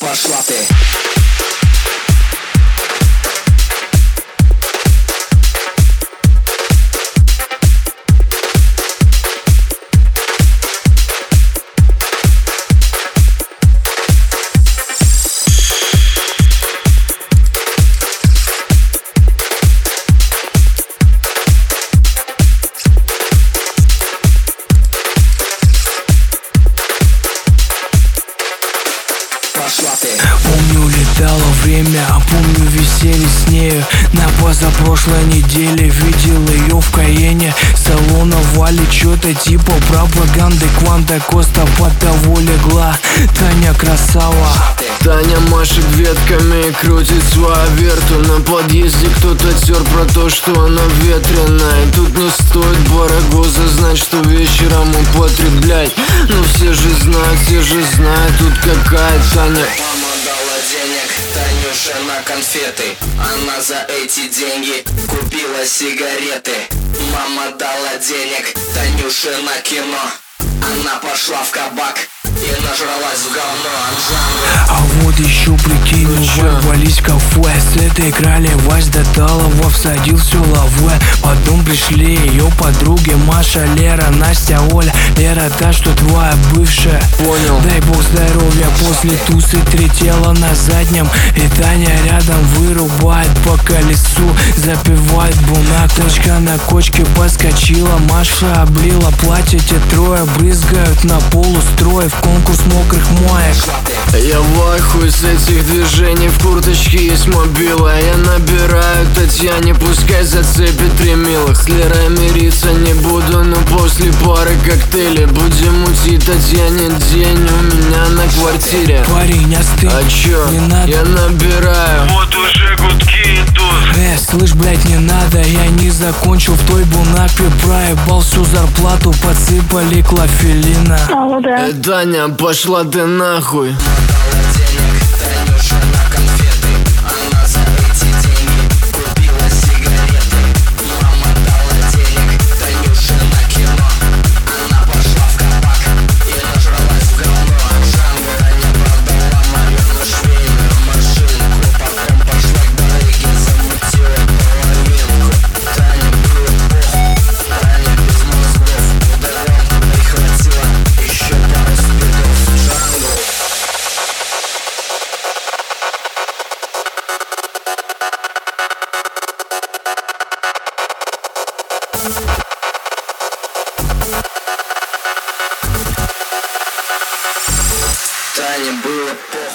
Пошла ты. Помню, летало время, помню, веселье с нею. На позапрошлой неделе видел ее в Каене. Салона валит что-то типа пропаганды. Кванта Коста под того легла. Таня красава. Таня машет ветками и крутит свою верту. На подъезде кто-то тер про то, что она ветреная. И тут не стоит барагоза знать, что вечером употреблять. Но все же знают, тут какая Таня. Мама дала денег Танюше на конфеты. Она за эти деньги купила сигареты. Мама дала денег Танюше на кино. Она пошла в кабак и нажралась в говно Анжангу. А вот еще прикинь, мы ворвались в кафе. С этой играли Вась до Талова, всадил все лаве. Потом пришли ее подруги Маша, Лера, Настя, Оля. Лера та, что твоя бывшая. Понял. Дай бог здоровья, после тусы третела на заднем. И Таня рядом вырубает по колесу, запивает бунак. Точка на кочке подскочила, Маша облила платье. Те трое брызгают на полустроев, конкурс мокрых моек. Я в ахуе с этих движений, в курточке есть мобила. Я набираю Татьяне, пускай зацепит 3 милых. С Лерой мириться не буду, но после пары коктейлей будем мутить Татьяне день у меня на квартире. Парень, остынь, А чё? не надо. Я набираю. Вот уже гудки идут. Слышь, блять, не надо, я не закончил в той бунапе. Проебал всю зарплату, подсыпали клофелина. Алло, да. Таня, пошла ты нахуй. Дала денег Танюше на конфеты. Она за эти деньги купила сигареты. Мама дала денег Танюше на кино. Она пошла в кабак и нажралась в говно Анжангу. Таня продала Марину швейную машинку. Потом пошла к барыге, замутила половинку. Таня было похуй, Таня без мозгов. Удаленку прихватила еще пару спидов в Джангу. Тане было похуй.